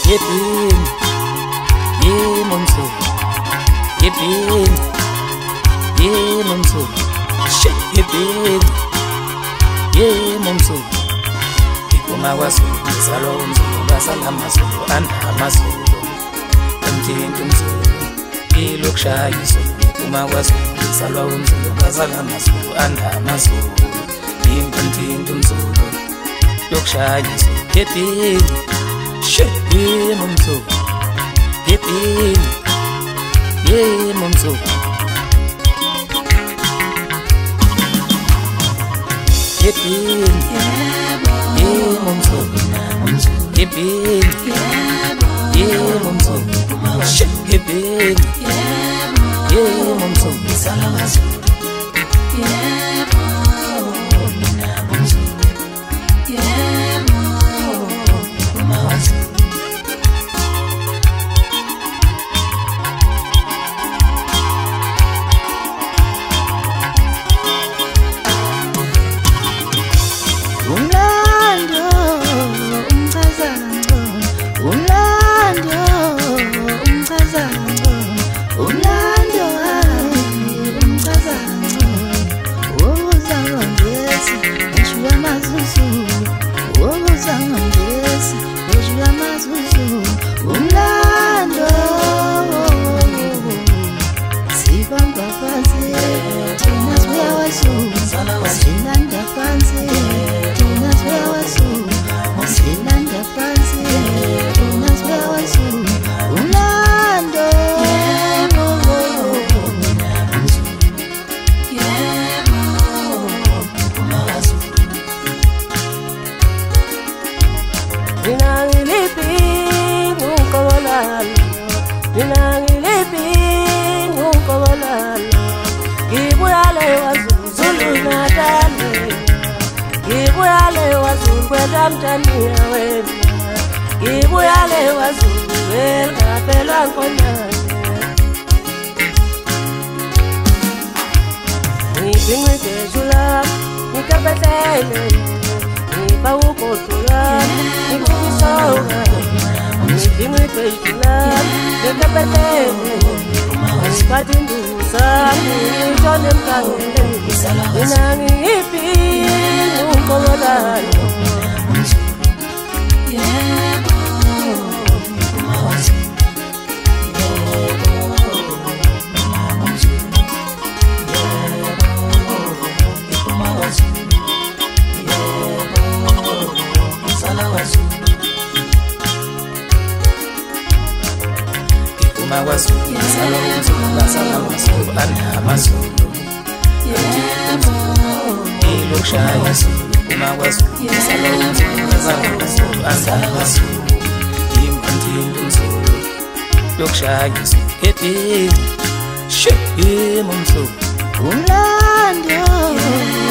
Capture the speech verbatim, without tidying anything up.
Yippee, yeah, Monzo. Yippee, yeah, Monzo. Shit, yippee, yeah, Monzo. Iphuma kwaZulu, izalwa umZulu, basala amaZulu, anamaZulu. Umthinta umZulu, ilokushaya izulu. Iphuma kwaZulu, izalwa umZulu, basala amaZulu, anamaZulu. Umthinta umZulu, lokushaya izulu. Yippee. Shit, yeah, Monzo. Yippee, yeah, Monzo. Yippee, yeah, Monzo. Yippee, yeah, Monzo. Shit, yippee, yeah, Monzo. Umlando